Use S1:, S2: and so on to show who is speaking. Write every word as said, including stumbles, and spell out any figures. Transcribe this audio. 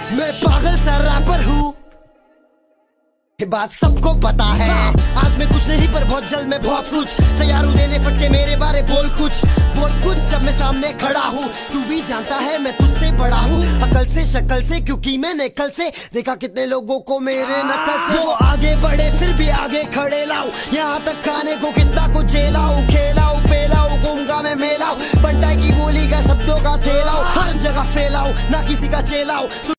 S1: मैं पागल सा रैपर हूँ, ये बात सबको पता है। आज मैं कुछ नहीं पर बहुत जल्द मैं बहुत कुछ तैयार हूँ देने फटके मेरे बारे। बोल कुछ बोल कुछ जब मैं सामने खड़ा हूँ। तू भी जानता है मैं तुझसे बड़ा हूँ, अकल से शक्ल से, क्योंकि मैंने कल से देखा कितने लोगों को मेरे नकल से। वो आगे बढ़े फिर भी आगे खड़े लाऊं, यहाँ तक खाने को कितना को झेलाऊं। खेलाऊं पेलाऊं गूंगा मैं मेलाऊं, बंटाई की बोली का शब्दों का थेलाऊं, हर जगह फैलाऊं ना किसी का चेलाऊं।